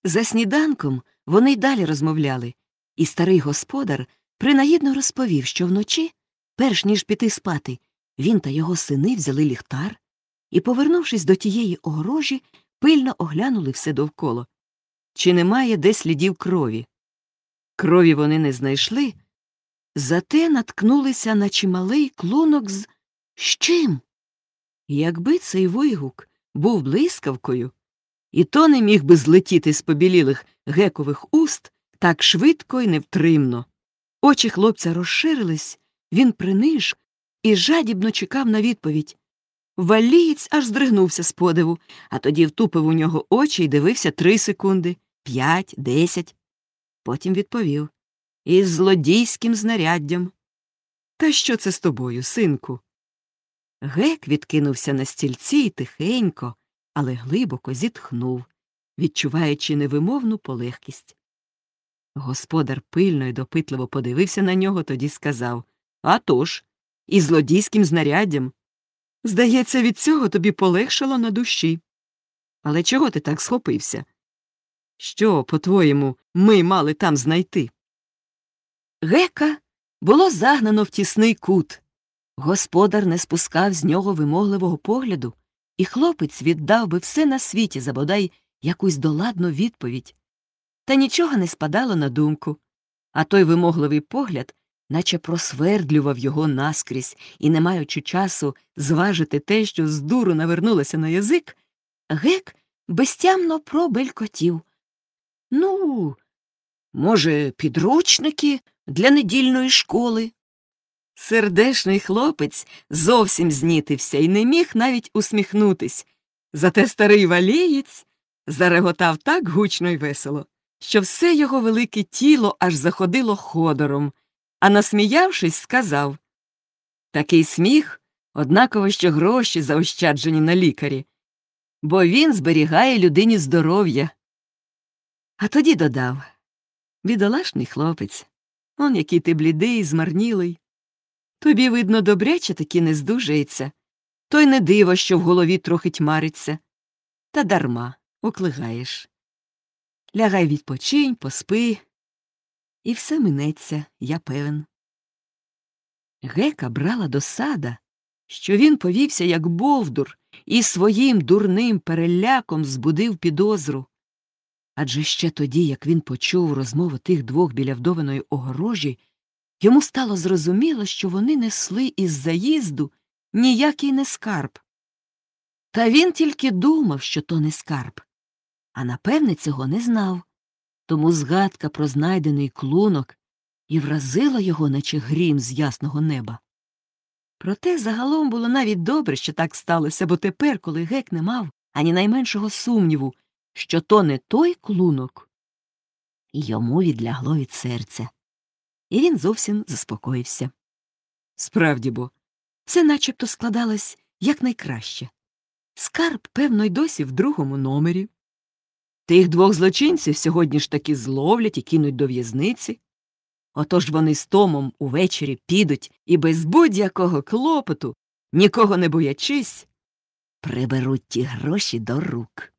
За сніданком вони й далі розмовляли, і старий господар принагідно розповів, що вночі, перш ніж піти спати, він та його сини взяли ліхтар і, повернувшись до тієї огорожі, пильно оглянули все довкола. Чи немає де слідів крові? Крові вони не знайшли, зате наткнулися на чималий клунок з чим? Якби цей вигук був блискавкою, і то не міг би злетіти з побілілих гекових уст так швидко і невтримно. Очі хлопця розширились, він приниж і жадібно чекав на відповідь. Валієць аж здригнувся з подиву, а тоді втупив у нього очі і дивився 3 секунди, 5, 10. Потім відповів. Із злодійським знаряддям. Та що це з тобою, синку? Гек відкинувся на стільці і тихенько, але глибоко зітхнув, відчуваючи невимовну полегкість. Господар пильно й допитливо подивився на нього, тоді сказав: «А тож, із злодійським знаряддям. Здається, від цього тобі полегшало на душі. Але чого ти так схопився? Що, по-твоєму, ми мали там знайти?» Гека було загнано в тісний кут. Господар не спускав з нього вимогливого погляду, і хлопець віддав би все на світі за бодай якусь доладну відповідь. Та нічого не спадало на думку, а той вимогливий погляд наче просвердлював його наскрізь, і, не маючи часу зважити те, що з дуру навернулося на язик, Гек безтямно пробелькотів. «Ну, може, підручники для недільної школи?» Сердешний хлопець зовсім знітився і не міг навіть усміхнутись. Зате старий валієць зареготав так гучно й весело, що все його велике тіло аж заходило ходором, а, насміявшись, сказав: «Такий сміх однаково, що гроші, заощаджені на лікарі, бо він зберігає людині здоров'я». А тоді додав: «Бідолашний хлопець, он який ти блідий, змарнілий. Тобі, видно, добряче таки не здужається, то й не диво, що в голові трохи тьмариться. Та дарма, оклигаєш. Лягай відпочинь, поспи, і все минеться, я певен». Гека брала досада, що він повівся як бовдур і своїм дурним переляком збудив підозру. Адже ще тоді, як він почув розмову тих двох біля вдовиної огорожі, йому стало зрозуміло, що вони несли із заїзду ніякий не скарб. Та він тільки думав, що то не скарб, а напевне цього не знав. Тому згадка про знайдений клунок і вразила його, наче грім з ясного неба. Проте загалом було навіть добре, що так сталося, бо тепер, коли Гек не мав ані найменшого сумніву, що то не той клунок, йому відлягло від серця. І він зовсім заспокоївся. Справді бо, це начебто складалось якнайкраще. Скарб, певно, й досі в 2-му номері. Тих 2 злочинців сьогодні ж таки зловлять і кинуть до в'язниці. Отож вони з Томом увечері підуть і без будь-якого клопоту, нікого не боячись, приберуть ті гроші до рук.